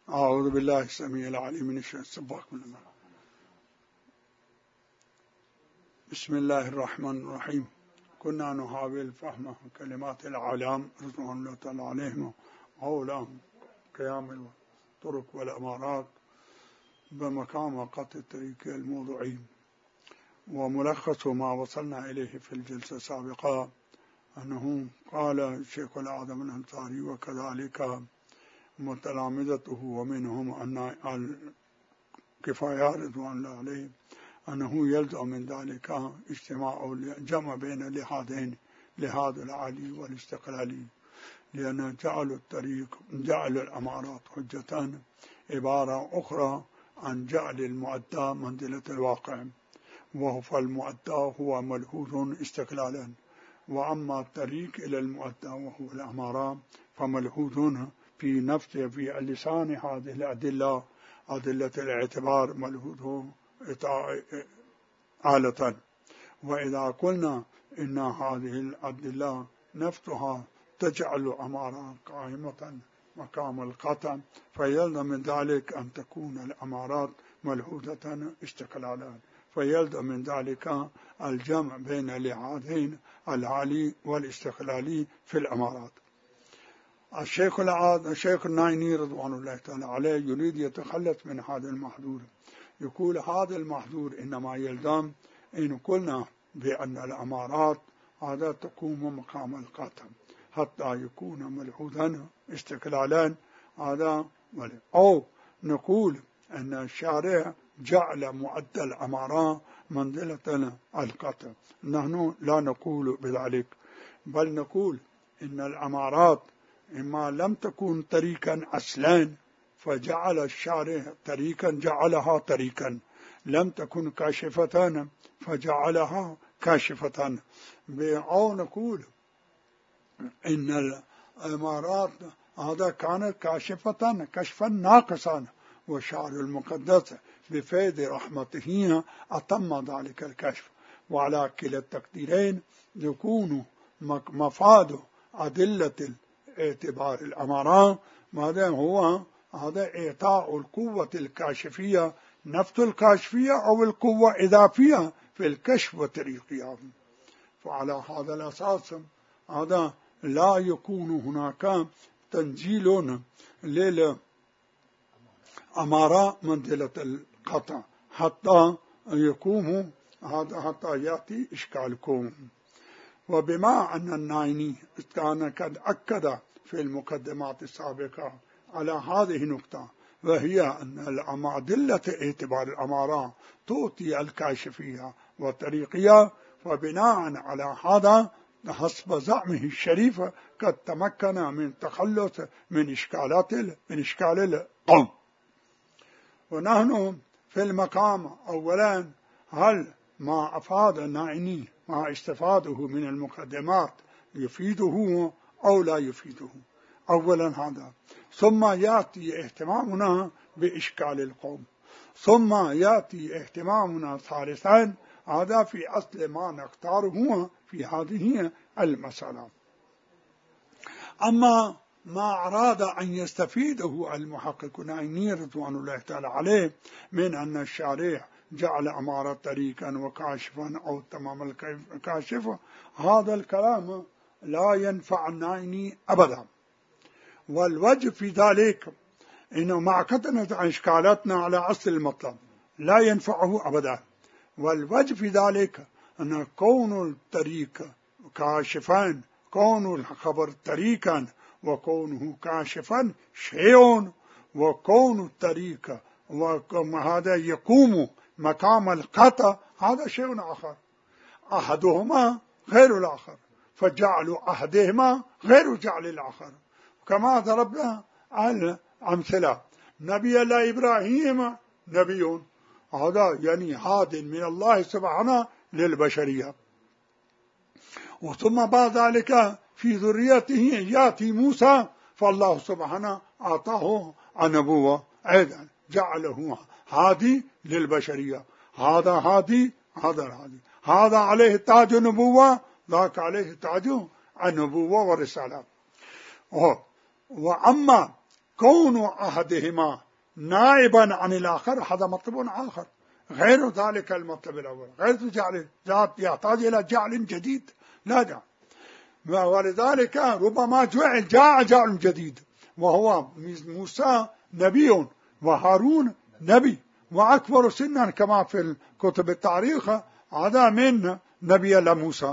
أعوذ بالله السميع العليم من الشيطان الرجيم. بسم الله الرحمن الرحيم. كنا نحاول فهم كلمات العلام رضوان الله تعالى عليهم حول قيام الطرق والأمارات بمقام قطع الطريق الموضوعي، وملخص ما وصلنا إليه في الجلسة السابقة أنه قال الشيخ الأعظم الأنصاري وكذلك متلامذته ومنهم أن الكفاية رضوان الله عليه أنه يلزم من ذلك اجتماع الجمع بين اللحاظين، لحاظ العالي والاستقلالي، لأن جعل الأمارات حجة عبارة أخرى عن جعل المؤدى منزلة الواقع، فالمؤدى هو ملحوظ استقلالا، وأما الطريق إلى المؤدى وهو الأمارة فملحوظ في نفسه في لسان هذه الأدلة، أدلة الاعتبار ملحوظ آلة. وإذا قلنا إن هذه الأدلة نفسها تجعل أمارة قائمة مقام القطع، فيلزم من ذلك أن تكون الأمارات ملحوظة استقلالا، فيلزم من ذلك الجمع بين اللحاظين العالي والاستقلالي في الأمارات. الشيخ النايني رضوان الله تعالى عليه يريد يتخلص من هذا المحظور، يقول هذا المحظور إنما يلزم إن قلنا بأن الأمارات هذا تقوم مقام القطع حتى يكون ملحوظا استقلالا، هذا أو نقول أن الشارع جعل مؤدى الأمارة منزلة القطع. نحن لا نقول بذلك، بل نقول إن الأمارات إما لم تكن طريقا أصلا فجعل الشارع طريقا جعلها طريقا، لم تكن كاشفة فجعلها كاشفة، أو نقول إن الأمارات هذا كانت كاشفة كشفا ناقصا، والشعر المقدس بفيض رحمته أتم ذلك الكشف. وعلى كلا التقديرين يكون مفاد أدلة اعتبار الأمارة ماذا هو؟ هذا إعطاء القوة الكاشفية، نفس الكاشفية أو القوة إضافية في الكشف وطريقها. فعلى هذا الأساس هذا لا يكون هناك تنزيل للأمارة منزلة القطع حتى يقوم هذا، حتى يأتي إشكالكم. وبما أن النايني كان قد أكد في المقدمات السابقة على هذه النقطة، وهي أن أدلة اعتبار الأمارة تؤتي الكاشفية والطريقية، فبناء على هذا حسب زعمه الشريف قد تمكن من تخلص من إشكال القوم. ونحن في المقام أولا هل ما أفاد النايني ما استفاده من المقدمات يفيده أو لا يفيده؟ أولا هذا، ثم يأتي اهتمامنا بإشكال القوم، ثم يأتي اهتمامنا ثالثا هذا في أصل ما نختاره في هذه المسألة. أما ما أراد أن يستفيده المحقق النايني رضوان الله تعالى عليه من أن الشارع جعل أمارة طريقا وكاشفا أو تمام الكاشف، هذا الكلام لا ينفع النايني أبدا. والوجه في ذلك إنه مع كثرة إشكالاتنا على أصل المطلب لا ينفعه أبدا. والوجه في ذلك أن كون الطريق كاشفا، كون الخبر طريقا وكونه كاشفا شيء، وكون الطريق وهذا يقوم مقام القطع هذا شيء آخر، أحدهما غير الآخر، فجعل أحدهما غير جعل الآخر. كما ضربنا الأمثلة، نبي الله إبراهيم نبي، هذا يعني هاد من الله سبحانه للبشرية، وثم بعد ذلك في ذريته يأتي موسى، فالله سبحانه أعطاه النبوة أيضا، جعله هادي للبشرية، هذا هادي هذا هادي، هذا عليه تاج النبوة ذاك عليه تاج النبوة والرسالة. وأما كون أحدهما نائبا عن الآخر هذا مطلب آخر غير ذلك المطلب الأول، غير جعل ذات يحتاج إلى جعل جديد لا جعل. ولذلك ربما جاء جعل جديد، وهو موسى نبي وهارون نبي وأكبر سنا كما في كتب التاريخ هذا من نبي موسى،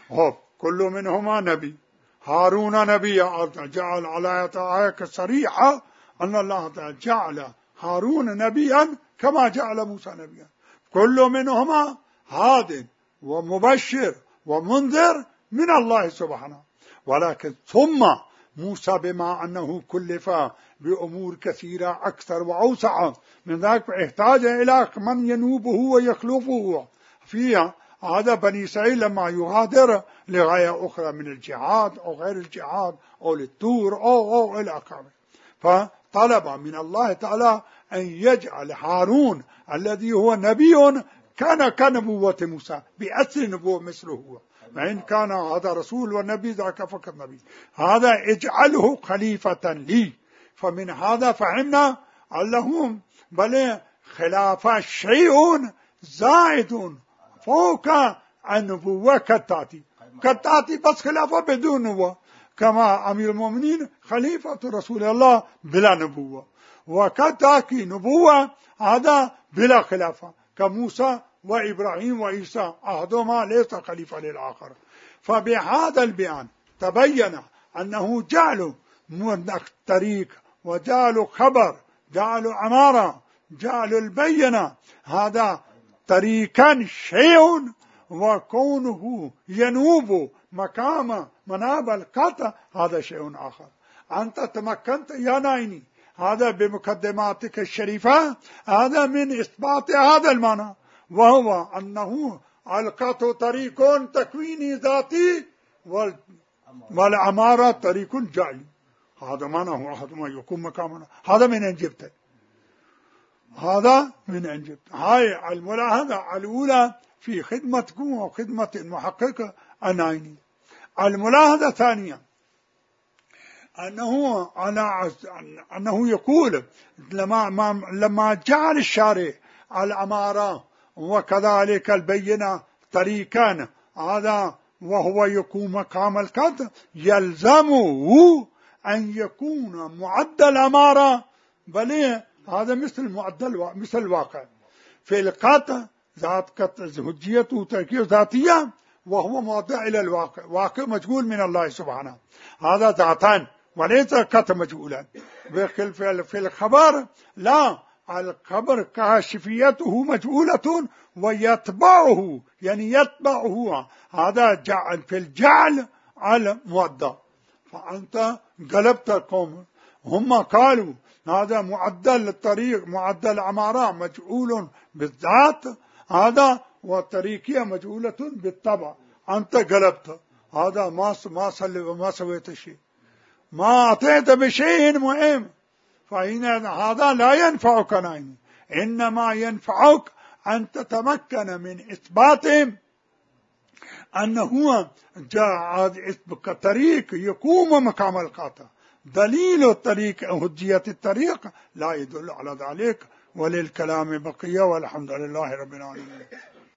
كل منهما نبي. هارون نبي، جعل على آية صريحة أن الله تعالى جعل هارون نبيا كما جعل موسى نبيا، كل منهما هاد ومبشر ومنذر من الله سبحانه. ولكن ثم موسى بما أنه كلف بأمور كثيرة أكثر وأوسع من ذلك احتاج إلى من ينوبه ويخلفه فيها. هذا بني إسرائيل لما يغادر لغاية أخرى من الجهاد أو غير الجهاد أو للتور أو إلى آخره، فطلب من الله تعالى أن يجعل هارون الذي هو نبي كان كنبوة موسى بأصل نبوة مثله هو، وإن كان هذا رسول والنبي ذاك فقط نبي، هذا اجعله خليفة لي. فمن هذا فهمنا اللهم بل خلافة شيء زائد فوق النبوة كالتاتي بس خلافة بدون نبوة، كما أمير المؤمنين خليفة رسول الله بلا نبوة، وكالتاكي نبوة هذا بلا خلافة كموسى وإبراهيم وعيسى أحدهما ليس خليفة للآخر. فبهذا البيان تبين أنه جعل طريق وجعل خبر جعل أمارة جعل البينة هذا طريقا شيء، وكونه ينوب مقام مناب القطع هذا شيء آخر. أنت تمكنت يا نايني هذا بمقدماتك الشريفة هذا من إثبات هذا المعنى، وهو أنه القطع طريق تكويني ذاتي والأمارة طريق جعلي. هذا معنى هذا ما يكون مقامنا. هذا من أنجبته، هذا من أنجبته. هاي الملاحظة الأولى في خدمتكم وخدمة المحقق النايني. الملاحظة الثانية أنه يقول لما جعل الشارع الأمارة وكذلك البينة طريقا هذا وهو يكون مقام القطع يلزمه أن يكون معدل أمارة، بل هذا مثل الواقع في القطع ذات هجية وتركيب ذاتية، وهو موضع إلى الواقع، واقع مجهول من الله سبحانه، هذا ذاتان وليس قطع مجهولا. في الخبر لا، الخبر كاشفيته مجهولة ويتبعه يعني يتبعه هذا جعل في الجعل على مودع. فأنت قلبت القوم، هم قالوا هذا معدل الطريق معدل العمارة مجهول بالذات هذا والطريقية مجهولة بالطبع، أنت قلبت هذا ما سويت شيء، ما أعطيت بشيء مهم. هذا لا ينفعك نايم، إنما ينفعك أن تتمكن من إثبات أنه جاء طريق يقوم مقام القاطع. دليل الطريق هجية الطريق لا يدل على ذلك، وللكلام بقية، والحمد لله رب العالمين.